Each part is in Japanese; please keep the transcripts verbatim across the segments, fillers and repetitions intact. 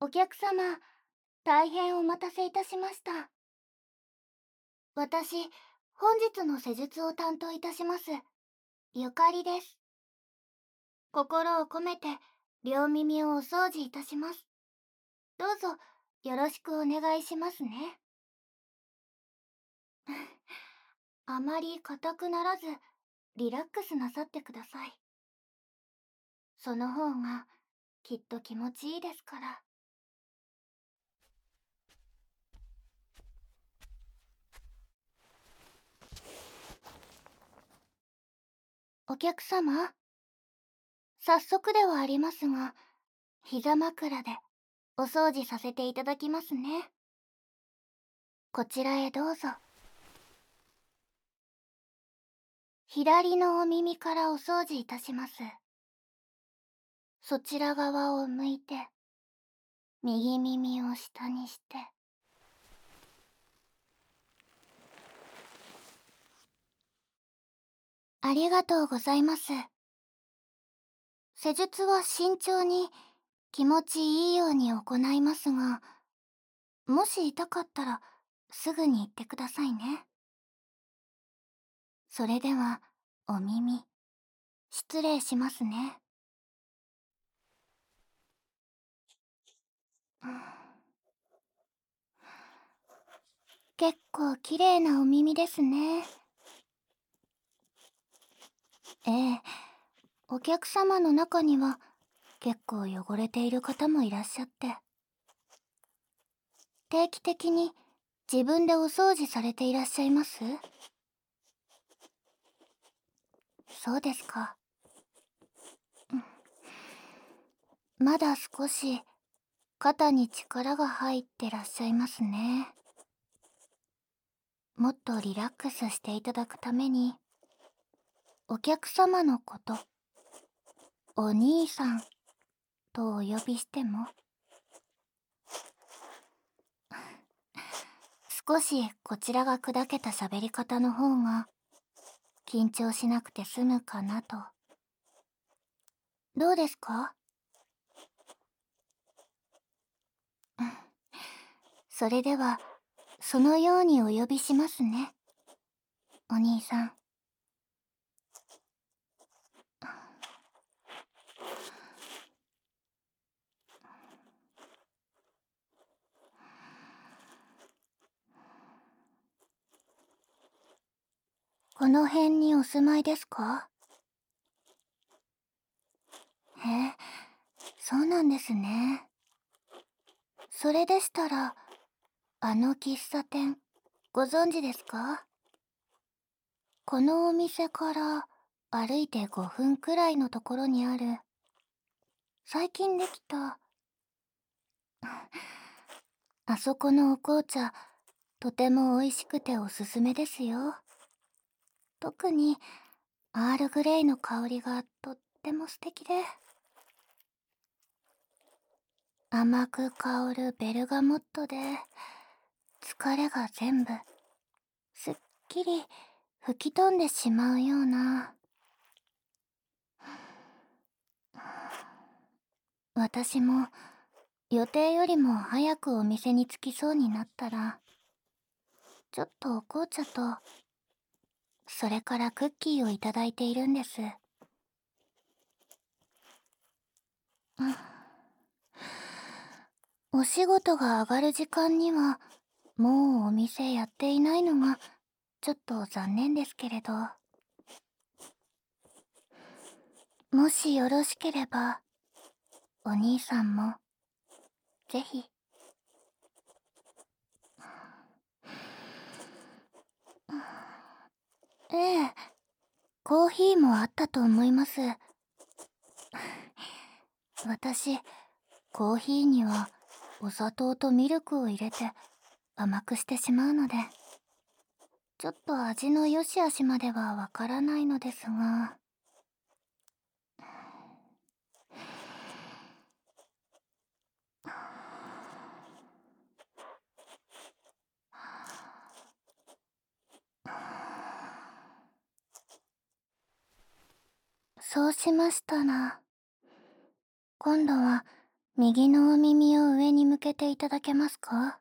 お客様、大変お待たせいたしました。私、本日の施術を担当いたします、ゆかりです。心を込めて、両耳をお掃除いたします。どうぞ、よろしくお願いしますね。あまり硬くならず、リラックスなさってください。その方が、きっと気持ちいいですから。お客様、早速ではありますが、膝枕でお掃除させていただきますね。こちらへどうぞ。左のお耳からお掃除いたします。そちら側を向いて、右耳を下にして。ありがとうございます。施術は慎重に気持ちいいように行いますが、もし痛かったらすぐに言ってくださいね。それでは、お耳、失礼しますね。うん、結構綺麗なお耳ですね。ええ、お客様の中には結構汚れている方もいらっしゃって、定期的に自分でお掃除されていらっしゃいます？そうですか。うん、まだ少し肩に力が入ってらっしゃいますね。もっとリラックスしていただくために、お客様のこと、お兄さんとお呼びしても、少しこちらが砕けた喋り方の方が緊張しなくて済むかなと。どうですか？うん、それではそのようにお呼びしますね、お兄さん。この辺にお住まいですか？へえ、そうなんですね。それでしたら、あの喫茶店、ご存知ですか？このお店から歩いてごふんくらいのところにある、最近できた、あそこのお紅茶、とても美味しくておすすめですよ。特に、アールグレイの香りがとっても素敵で。甘く香るベルガモットで、疲れが全部、すっきり吹き飛んでしまうような。私も、予定よりも早くお店に着きそうになったら、ちょっとお紅茶と、それからクッキーをいただいているんです。うん、お仕事が上がる時間には、もうお店やっていないのが、ちょっと残念ですけれど。もしよろしければ、お兄さんも、ぜひ。ええ、コーヒーもあったと思います。私、コーヒーにはお砂糖とミルクを入れて甘くしてしまうので、ちょっと味の良し悪しまではわからないのですが。そうしましたら、今度は右のお耳を上に向けていただけますか？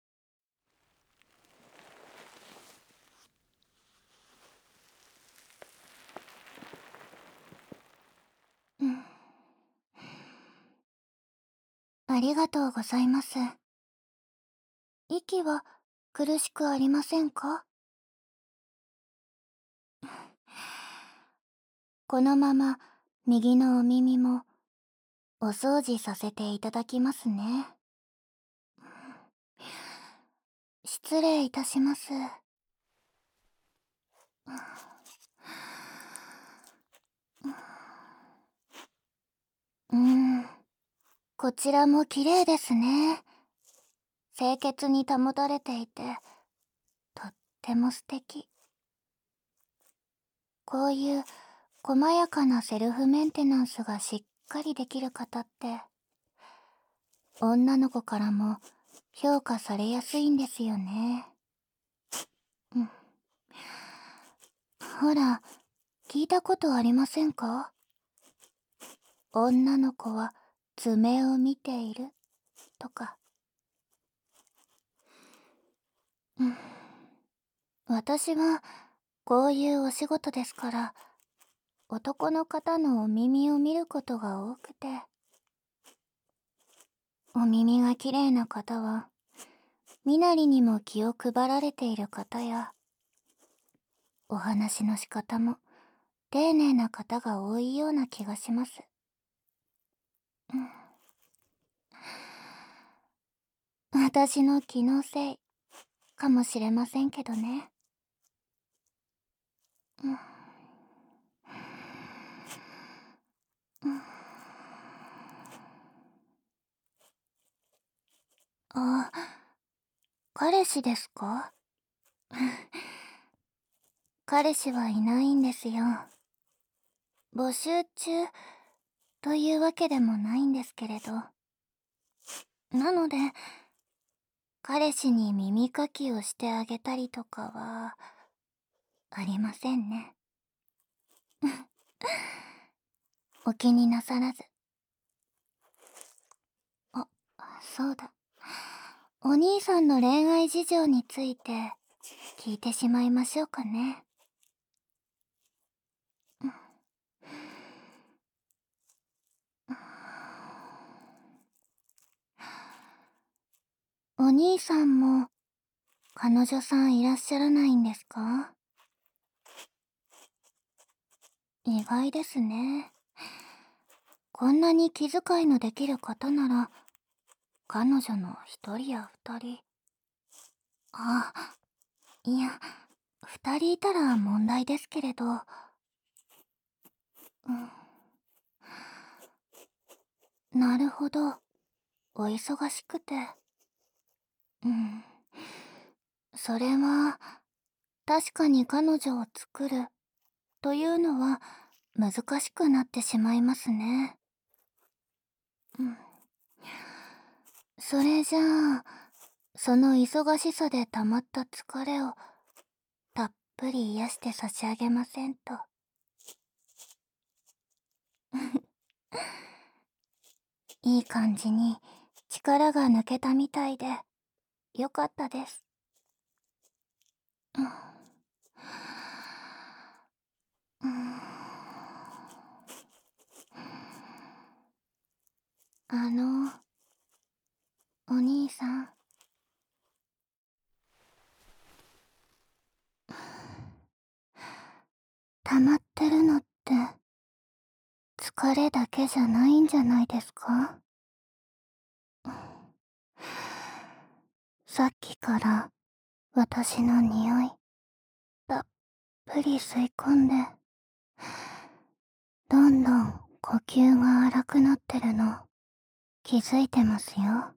うん。ありがとうございます。息は苦しくありませんか？このまま右のお耳もお掃除させていただきますね。失礼いたします。うーん、こちらも綺麗ですね。清潔に保たれていて、とっても素敵。こういう細やかなセルフメンテナンスがしっかりできる方って、女の子からも評価されやすいんですよね。うん。ほら、聞いたことありませんか？女の子は爪を見ているとか。うん。私はこういうお仕事ですから、男の方のお耳を見ることが多くて、お耳が綺麗な方は身なりにも気を配られている方や、お話の仕方も丁寧な方が多いような気がします。うん。私の気のせいかもしれませんけどね。うん。うん。あ、彼氏ですか？彼氏はいないんですよ。募集中というわけでもないんですけれど。なので、彼氏に耳かきをしてあげたりとかは、ありませんね。お気になさらず。あ、そうだ。お兄さんの恋愛事情について聞いてしまいましょうかね。うん。お兄さんも彼女さんいらっしゃらないんですか？意外ですね。こんなに気遣いのできる方なら、彼女の一人や二人。あ、いや、二人いたら問題ですけれど。うん。なるほど。お忙しくて。うん。それは、確かに彼女を作るというのは難しくなってしまいますね。うん。それじゃあ、その忙しさで溜まった疲れをたっぷり癒して差し上げませんと。いい感じに力が抜けたみたいでよかったです。うん。うん。あの、お兄さん。溜まってるのって疲れだけじゃないんじゃないですか？さっきから私の匂いたっぷり吸い込んで、どんどん呼吸が荒くなってるの気づいてますよ。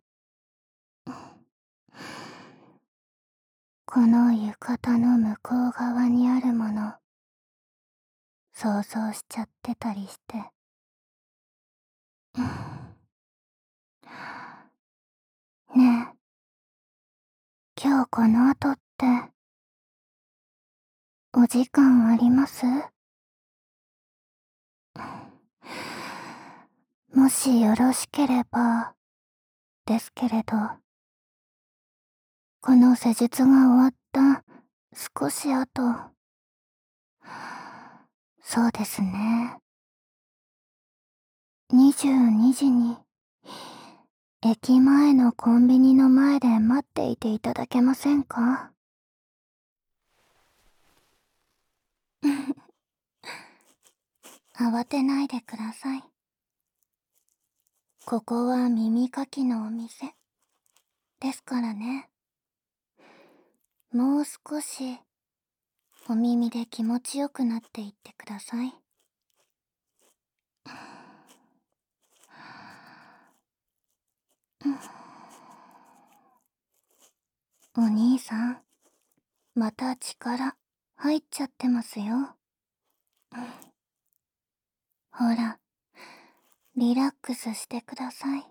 この浴衣の向こう側にあるもの想像しちゃってたりして。ねえ、今日この後ってお時間あります？ もしよろしければですけれど、この施術が終わった少し後、そうですね、にじゅうにじに駅前のコンビニの前で待っていていただけませんか？慌てないでください。ここは耳かきのお店ですからね。もう少しお耳で気持ちよくなっていってください。お兄さん、また力入っちゃってますよ。ほら、リラックスしてください。